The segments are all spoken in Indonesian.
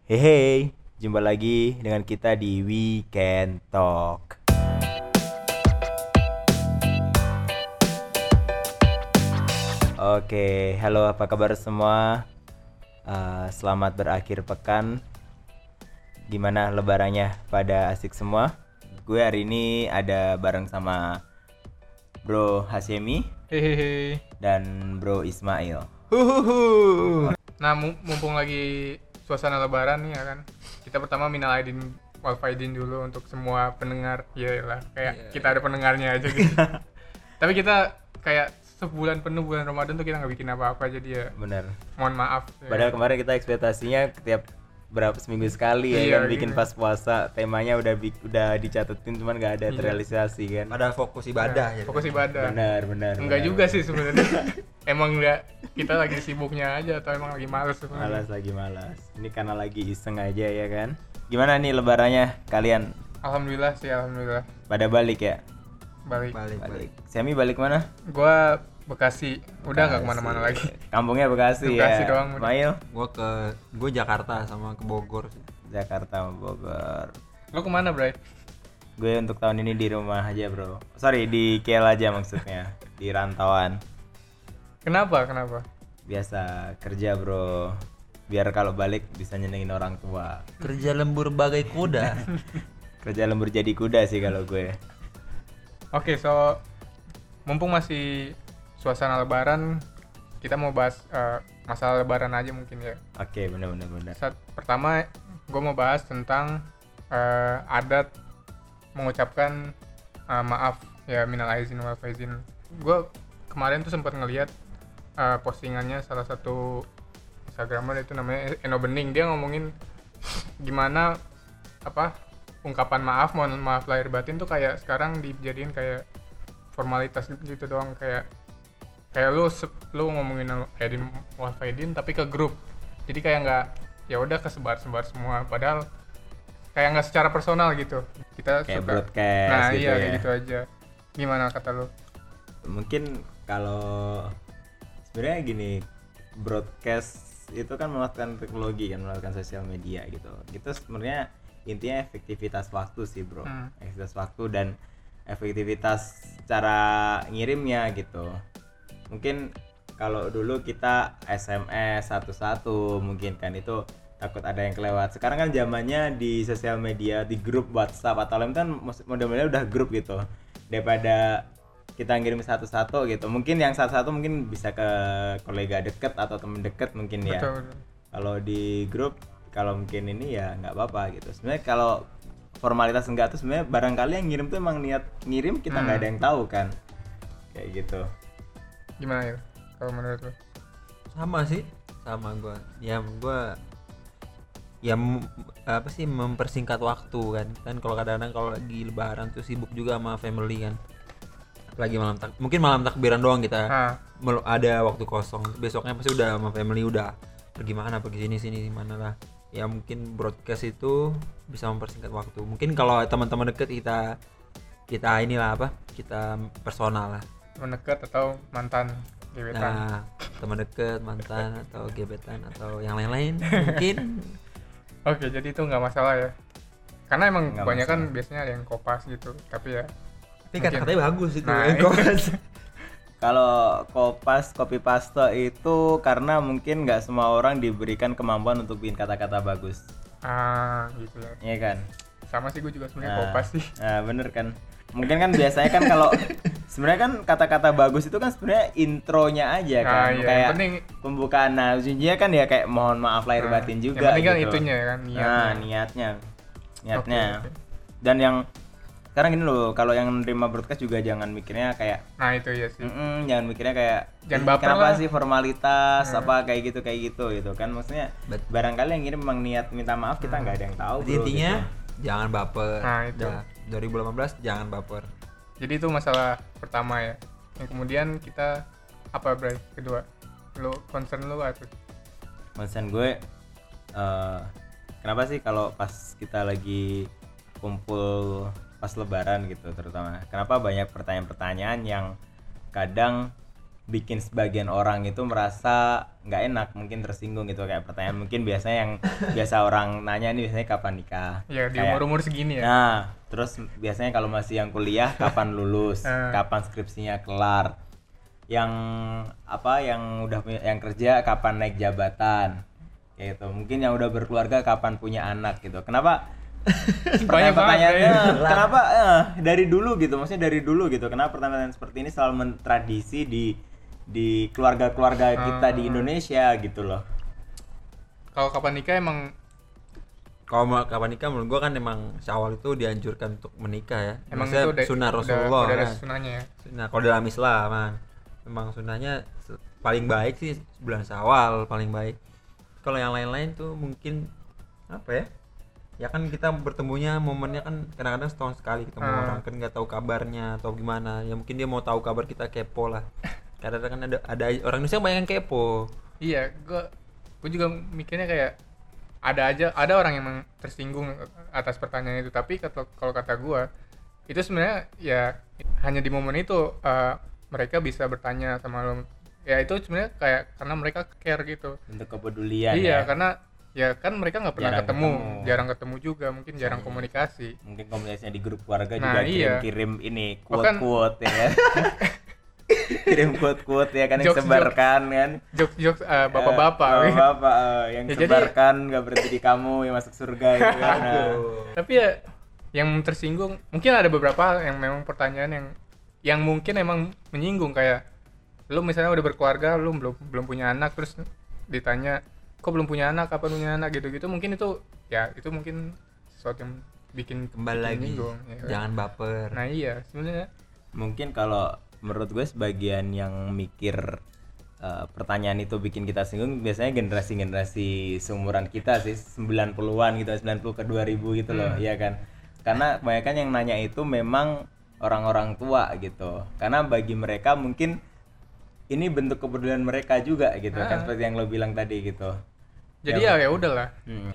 Hehe, jumpa lagi dengan kita di Weekend Talk. Oke, halo apa kabar semua? Selamat berakhir pekan. Gimana lebarannya? Pada asik semua? Gue hari ini ada bareng sama Bro Hasemi Hehehe. dan Bro Ismail. Nah, mumpung lagi suasana lebaran nih ya kan. Kita pertama minal aidin wal faidin dulu untuk semua pendengar. Iyalah, kayak kita ada pendengarnya aja gitu. Tapi kita kayak sebulan penuh bulan Ramadan tuh kita nggak bikin apa-apa, jadi ya Bener. mohon maaf. Padahal kemarin kita ekspektasinya tiap berapa seminggu sekali ya Iya, kan bikin gitu. pas puasa, temanya udah dicatetin cuman nggak ada Iya. terrealisasi kan. Pada fokus ibadah ya. Fokus ibadah. Benar. Enggak juga sih sebenarnya. Emang enggak, kita lagi sibuknya aja atau emang lagi males sebenarnya. Malas. Ini karena lagi iseng aja ya kan. Gimana nih lebarannya kalian? Alhamdulillah sih, alhamdulillah. Pada balik ya? Balik. Balik. Semi balik mana? Gua Bekasi, udah nggak kemana-mana lagi. Kampungnya Bekasi, Bekasi ya. doang udah. Mail? Gue Jakarta sama ke Bogor sih. Jakarta sama Bogor. Lu kemana, Bray? Gue untuk tahun ini di rumah aja bro. Sorry, di KL aja maksudnya. Di rantauan. Kenapa? Biasa kerja bro, biar kalau balik bisa nyenengin orang tua. Kerja lembur bagai kuda. Kerja lembur jadi kuda sih kalau gue. Oke, so mumpung masih suasana lebaran, kita mau bahas masalah lebaran aja mungkin ya. Oke, benar. Pertama, gue mau bahas tentang adat mengucapkan maaf ya, minal aizin wal faizin. Gue kemarin tuh sempat ngelihat postingannya salah satu Instagramer, itu namanya Eno Bening. Dia ngomongin gimana ungkapan mohon maaf lahir batin tuh kayak sekarang dijadiin kayak formalitas gitu doang, kayak lu ngomongin Aidin wal Faidin tapi ke grup, jadi kayak nggak, ya udah kesebar semua, padahal kayak nggak secara personal gitu. Kita Kayak suka broadcast nah gitu iya ya. kayak gitu aja. Gimana kata lu? Mungkin kalau sebenarnya gini, broadcast itu kan melakukan teknologi kan, melakukan sosial media gitu. Itu sebenarnya intinya efektivitas waktu sih bro. Efektivitas waktu dan efektivitas cara ngirimnya gitu. Mungkin kalau dulu kita SMS satu-satu mungkin kan itu takut ada yang kelewat. Sekarang kan zamannya di sosial media, di grup WhatsApp atau lain kan model-modelnya udah grup gitu. Daripada kita ngirim satu-satu gitu. Mungkin yang satu-satu mungkin bisa ke kolega deket atau temen deket mungkin ya. Betul. Kalau di grup, kalau mungkin ini ya nggak apa-apa gitu. Sebenarnya kalau formalitas enggak tuh sebenarnya barangkali yang ngirim tuh emang niat ngirim, kita nggak ada yang tahu kan. Kayak gitu. Gimana ya kalau menurut lu? Sama gue. Mempersingkat waktu kan kalau kadang-kadang kalau lagi lebaran tuh sibuk juga sama family kan. Apalagi mungkin malam takbiran doang kita ada waktu kosong. Besoknya pasti udah sama family, udah pergi sini mana lah. Ya mungkin broadcast itu bisa mempersingkat waktu. Mungkin kalau teman-teman deket kita personal lah. Temen deket atau mantan gebetan? Nah, teman deket, mantan atau gebetan atau yang lain-lain mungkin. Oke, jadi itu nggak masalah ya, karena emang Nggak banyak kan masalah. biasanya ada yang kopas gitu, tapi ya Tapi kata-katanya bagus itu. Nah, Kalau copy paste itu karena mungkin nggak semua orang diberikan kemampuan untuk bikin kata-kata bagus. Gitu ya. Iya kan? Sama sih, gue juga sebenarnya kopas sih. Nah, bener kan? Mungkin kan biasanya kan kalau sebenarnya kan kata-kata bagus itu kan sebenarnya intronya aja kan, Iya, kayak yang penting pembukaan. Nah, ujungnya kan ya kayak mohon maaf lahir batin juga. yang penting kan gitu. itunya kan, niatnya. Nah, niatnya. Oke. Dan yang sekarang gini loh, kalau yang nerima broadcast juga jangan mikirnya kayak Nah itu ya sih. jangan mikirnya kayak Jangan "Ih, baper kenapa lah." sih formalitas apa kayak gitu gitu kan, maksudnya barangkali yang ngirim memang niat minta maaf, kita nggak ada yang tahu Jadi bro, intinya gitu. jangan baper. Nah, itu. Dah, 2018 jangan baper. Jadi itu masalah pertama ya. Yang kemudian kita apa, Bray? Kedua, lu concern lu apa? Concern gue kenapa sih kalau pas kita lagi kumpul pas lebaran gitu terutama, kenapa banyak pertanyaan-pertanyaan yang kadang bikin sebagian orang itu merasa nggak enak, mungkin tersinggung gitu, kayak pertanyaan mungkin biasanya yang biasa orang nanya nih biasanya kapan nikah Ya di kayak, umur segini ya. nah terus biasanya kalau masih yang kuliah kapan lulus, kapan skripsinya kelar, yang apa yang udah yang kerja kapan naik jabatan kayak gitu, mungkin yang udah berkeluarga kapan punya anak gitu. Kenapa pertanyaannya kenapa dari dulu gitu, maksudnya dari dulu gitu, kenapa pertanyaan seperti ini selalu mentradisi di keluarga-keluarga kita di Indonesia gitu loh. Kalau kapan nikah emang Kalau mau kapan nikah menurut gua kan emang seawal itu dianjurkan untuk menikah ya. emang Maksudnya itu sunnah Rasulullah udah ada kan. sunnahnya ya. Nah, kalau dalam Islam memang sunnahnya paling baik sih bulan Syawal paling baik. Kalau yang lain-lain tuh mungkin apa ya? Ya kan kita bertemunya momennya kan kadang-kadang setahun sekali ketemu orang, kan nggak tahu kabarnya atau gimana. Ya mungkin dia mau tahu kabar kita, kepo lah. Kadang-kadang kan ada orang Indonesia banyak yang kepo. Iya, gue juga mikirnya kayak ada orang yang emang tersinggung atas pertanyaan itu, tapi kalau kata gue itu sebenarnya ya hanya di momen itu mereka bisa bertanya sama lo, ya itu sebenarnya kayak karena mereka care gitu, Untuk kepedulian. iya ya. karena ya kan mereka nggak pernah jarang ketemu juga, mungkin jarang komunikasi. Mungkin komunikasinya di grup keluarga Nah, juga iya. kirim ini Bahkan- quote-quote ya kan. Kirim quote-quote ya kan yang Jokes-jokes. sebarkan kan. Jokes bapak-bapak. Bapak yang Ya, jadi- sebarkan nggak berhenti di kamu yang masuk surga itu kan. Nah. Tapi ya yang tersinggung mungkin ada beberapa yang memang pertanyaan yang mungkin emang menyinggung, kayak lu misalnya udah berkeluarga, lu belum punya anak, terus ditanya kok belum punya anak, kapan punya anak, gitu-gitu. Mungkin itu mungkin sesuatu yang bikin Kembali lagi, menyinggung, ya kan? jangan baper. Nah iya sebenarnya Mungkin kalau menurut gue sebagian yang mikir pertanyaan itu bikin kita singgung biasanya generasi-generasi seumuran kita sih, 90-an gitu, 90 ke 2000 gitu loh, iya kan. Karena kebanyakan yang nanya itu memang orang-orang tua gitu. Karena bagi mereka mungkin ini bentuk kepedulian mereka juga gitu kan, seperti yang lo bilang tadi gitu. jadi ya udahlah.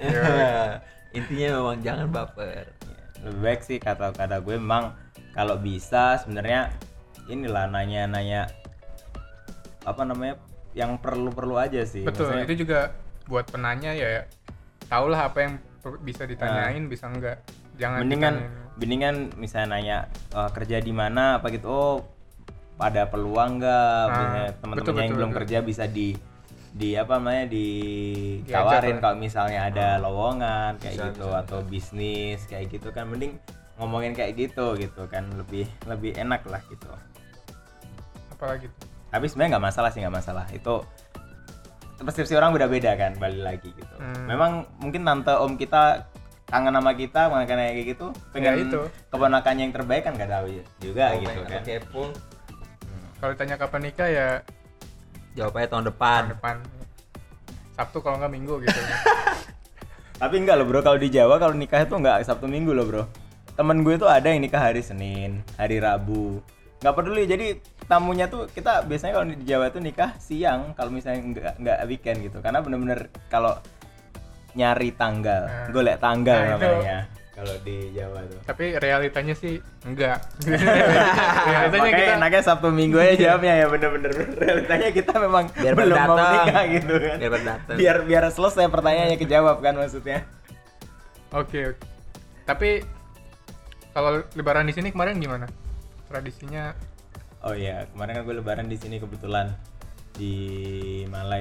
Intinya memang jangan baper. Lebih baik sih kata gue memang kalau bisa sebenarnya inilah nanya-nanya apa namanya yang perlu aja sih. Betul, Maksudnya, itu juga buat penanya ya tahulah apa yang bisa ditanyain, bisa enggak. Jangan ditanyain. mendingan misalnya nanya kerja di mana apa gitu, oh pada peluang nggak, misalnya teman-teman yang belum kerja bisa di apa namanya ditawarin kalau misalnya ada lowongan kayak gitu, atau bisnis kayak gitu kan, mending ngomongin kayak gitu kan, lebih enak lah gitu. Apalagi Tapi sebenarnya nggak masalah itu persepsi orang beda-beda kan, balik lagi gitu. Memang mungkin tante om kita kangen sama kita, makanya kayak gitu, pengen itu keponakannya yang terbaik kan, nggak tahu juga gitu kan. Kepo. kalau ditanya kapan nikah ya Jawabnya tahun tahun depan. depan, Sabtu kalau nggak Minggu gitu. Tapi enggak loh bro, kalau di Jawa kalau nikah itu enggak Sabtu Minggu loh bro. Temen gue tuh ada yang nikah hari Senin, hari Rabu, nggak peduli. Jadi tamunya tuh kita biasanya kalau di Jawa tuh nikah siang kalau misalnya nggak weekend gitu, karena bener-bener kalau nyari tanggal, golek tanggal namanya kalau di Jawa tuh. Tapi realitanya sih enggak. Realitanya Realitanya kita enaknya Sabtu Minggu aja jawabnya ya, bener-bener realitanya kita memang Biar belum mau berdatang. nikah gitu kan. Biar berdatang. Biar selesai pertanyaannya kejawab kan maksudnya. Oke. Tapi kalau lebaran di sini kemarin gimana? Tradisinya Oh iya, kemarin kan gue lebaran di sini kebetulan di Malai.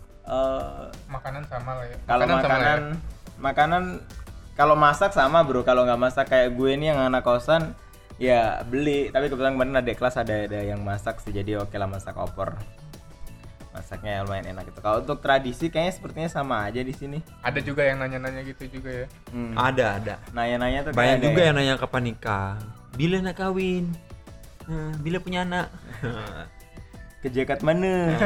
makanan sama lah ya. Kalau sama lah ya. makanan kalau masak sama bro, kalau nggak masak kayak gue nih yang anak kosan ya beli. Tapi kebetulan kemarin ada kelas ada yang masak sih, jadi oke lah masak opor. Masaknya lumayan enak gitu. Kalau untuk tradisi kayaknya sepertinya sama aja di sini. Ada juga yang nanya-nanya gitu juga ya. Ada. Nanya-nanya tuh Banyak kayak juga ada yang nanya kapan nikah. Bila nak kawin. Bila punya anak. kejekat mana.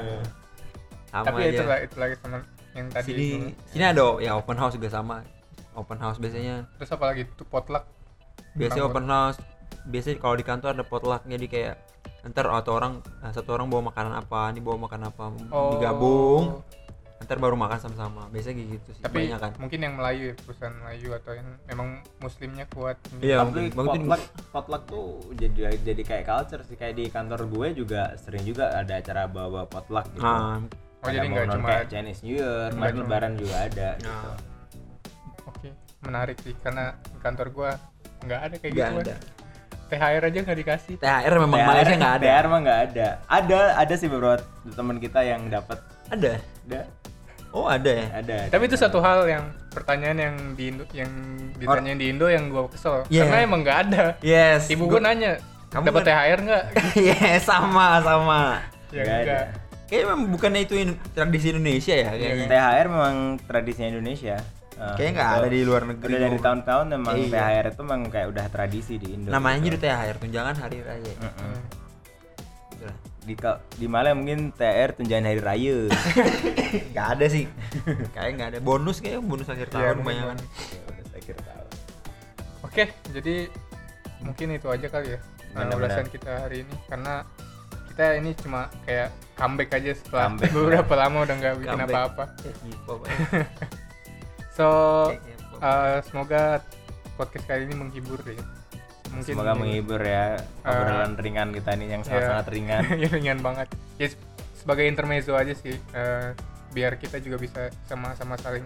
Sama Tapi aja. itu lagi sama yang tadi itu. Sini ada ya open house juga sama. Open house biasanya. Terus apa lagi tuh potluck? Biasanya open house. Biasanya kalau di kantor ada potluck, jadi kayak ntar satu orang bawa makanan apa, ini bawa makanan apa, digabung. ntar baru makan sama-sama, biasanya kayak gitu sih. Tapi banyak kan. mungkin yang Melayu ya, perusahaan Melayu atau yang memang muslimnya kuat. Iya, Tapi mungkin potluck tuh jadi kayak culture sih, kayak di kantor gue juga sering juga ada acara bawa potluck gitu. Oh jadi nggak cuma kayak Chinese New Year, kemarin Lebaran juga ada gitu. Oke, menarik sih karena di kantor gua nggak ada kayak nggak gitu. ada. THR aja nggak dikasih. THR memang Malaysia nggak ada. THR mah nggak ada. Ada sih beberapa teman kita yang dapat. Ada. Oh ada ya. Ada. Tapi itu satu hal yang pertanyaan yang di Indo, yang ditanyain di Indo yang gua kesel. Yeah. Karena emang nggak ada. Yes. Ibu gua nanya, Kamu dapat kan- THR nggak? Yes, sama. Ya Nggak ada. enggak. Kayaknya memang bukannya itu tradisi Indonesia ya kayaknya. THR memang tradisinya Indonesia. Kayaknya nggak ada di luar negeri. Udah dari tahun-tahun memang Iya. THR itu memang kayak udah tradisi di Indo. Namanya gitu. udah THR, tunjangan hari raya. Gitu lah. Di Malaysia mungkin THR tunjangan hari raya. Nggak ada sih. Kayaknya nggak ada. Bonus akhir tahun mungkin banyak kan. Ya, udah saya kira tahu. Oke, jadi mungkin itu aja kali ya Benar-benar. ulasan kita hari ini karena kita ini cuma kayak comeback aja setelah Comeback. beberapa lama udah nggak bikin Comeback. apa-apa. Gitu, So semoga podcast kali ini menghibur ya. Mungkin Semoga menghibur ya obrolan ringan kita ini yang sangat-sangat ringan. ya, ringan banget. Ya sebagai intermezzo aja sih, biar kita juga bisa sama-sama saling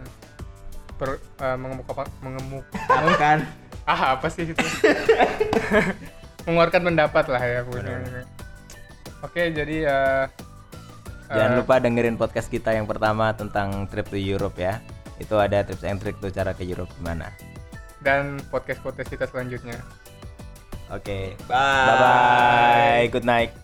Kan apa sih itu? Mengeluarkan pendapat lah ya punya. Oke, jadi jangan lupa dengerin podcast kita yang pertama tentang trip to Europe ya. Itu ada tips and trick tuh cara ke Europe gimana. dan podcast kita selanjutnya. Oke. Bye. Bye bye. Good night.